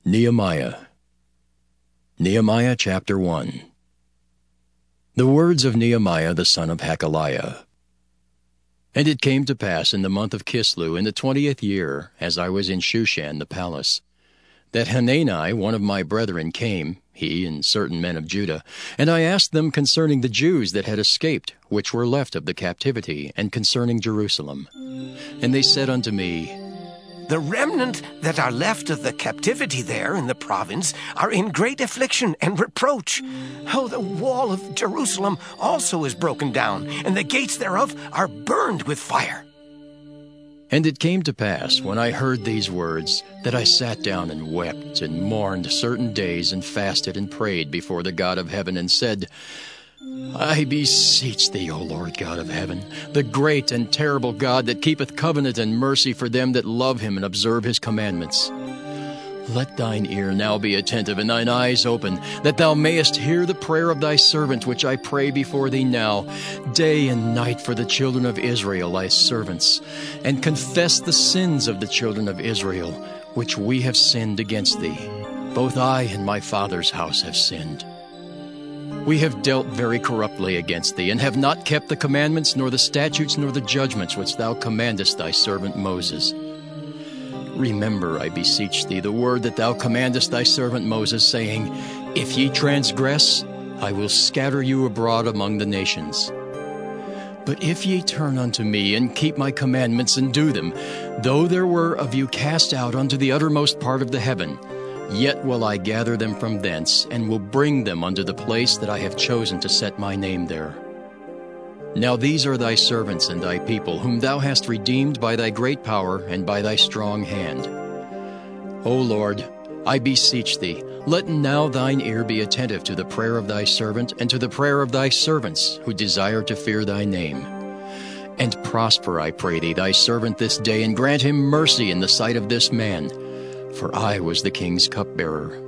Nehemiah. Nehemiah chapter 1. The words of Nehemiah the son of Hakaliah. And it came to pass in the month of Kislew in the 20th year, as I was in Shushan the palace, that Hanani one of my brethren came, he and certain men of Judah, and I asked them concerning the Jews that had escaped, which were left of the captivity, and concerning Jerusalem. And they said unto me, The remnant that are left of the captivity there in the province are in great affliction and reproach. Oh, the wall of Jerusalem also is broken down, and the gates thereof are burned with fire. And it came to pass, when I heard these words, that I sat down and wept, and mourned certain days, and fasted and prayed before the God of heaven, and said, I beseech thee, O Lord God of heaven, the great and terrible God that keepeth covenant and mercy for them that love him and observe his commandments. Let thine ear now be attentive and thine eyes open, that thou mayest hear the prayer of thy servant, which I pray before thee now, day and night for the children of Israel, thy servants, and confess the sins of the children of Israel, which we have sinned against thee. Both I and my father's house have sinned. We have dealt very corruptly against thee, and have not kept the commandments, nor the statutes, nor the judgments which thou commandest thy servant Moses. Remember, I beseech thee, the word that thou commandest thy servant Moses, saying, If ye transgress, I will scatter you abroad among the nations. But if ye turn unto me, and keep my commandments, and do them, though there were of you cast out unto the uttermost part of the heaven, yet will I gather them from thence, and will bring them unto the place that I have chosen to set my name there. Now these are thy servants and thy people, whom thou hast redeemed by thy great power and by thy strong hand. O Lord, I beseech thee, let now thine ear be attentive to the prayer of thy servant, and to the prayer of thy servants, who desire to fear thy name. And prosper, I pray thee, thy servant this day, and grant him mercy in the sight of this man, for I was the king's cupbearer.